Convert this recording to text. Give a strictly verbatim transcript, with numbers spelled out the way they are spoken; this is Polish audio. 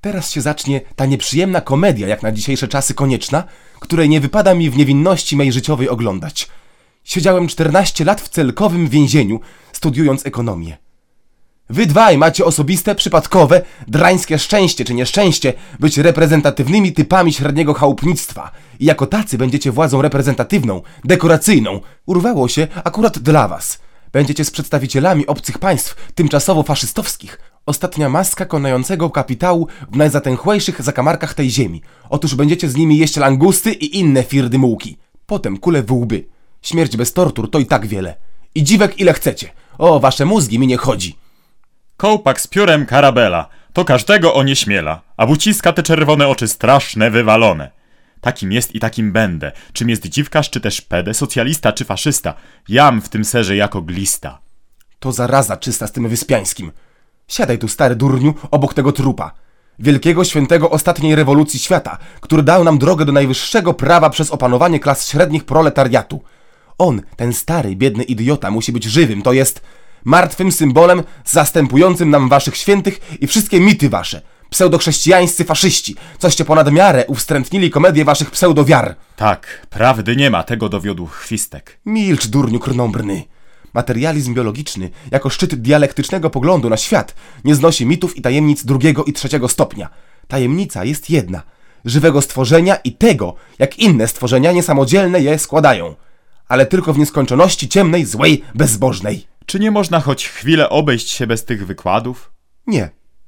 Teraz się zacznie ta nieprzyjemna komedia, jak na dzisiejsze czasy konieczna, której nie wypada mi w niewinności mej życiowej oglądać. Siedziałem czternaście lat w celkowym więzieniu, studiując ekonomię. Wy dwaj macie osobiste, przypadkowe, drańskie szczęście czy nieszczęście być reprezentatywnymi typami średniego chałupnictwa i jako tacy będziecie władzą reprezentatywną, dekoracyjną. Urwało się akurat dla was. Będziecie z przedstawicielami obcych państw, tymczasowo faszystowskich. Ostatnia maska konającego kapitału w najzatęchłejszych zakamarkach tej ziemi. Otóż będziecie z nimi jeść langusty i inne firdymułki. Potem kule w łby. Śmierć bez tortur to i tak wiele. I dziwek ile chcecie. O, wasze mózgi mi nie chodzi. Kołpak z piórem Karabela, to każdego onieśmiela, a buciska te czerwone oczy straszne wywalone. Takim jest i takim będę, czym jest dziwkarz czy też pede, socjalista czy faszysta, jam w tym serze jako glista. To zaraza czysta z tym Wyspiańskim. Siadaj tu, stary durniu, obok tego trupa. Wielkiego świętego ostatniej rewolucji świata, który dał nam drogę do najwyższego prawa przez opanowanie klas średnich proletariatu. On, ten stary, biedny idiota, musi być żywym, to jest martwym symbolem zastępującym nam waszych świętych i wszystkie mity wasze. Pseudochrześcijańscy faszyści, coście ponad miarę uwstrętnili komedię waszych pseudowiar. Tak, prawdy nie ma, tego dowiódł Chwistek. Milcz, durniu krnąbrny. Materializm biologiczny, jako szczyt dialektycznego poglądu na świat, nie znosi mitów i tajemnic drugiego i trzeciego stopnia. Tajemnica jest jedna. Żywego stworzenia i tego, jak inne stworzenia niesamodzielne je składają. Ale tylko w nieskończoności ciemnej, złej, bezbożnej. Czy nie można choć chwilę obejść się bez tych wykładów? Nie.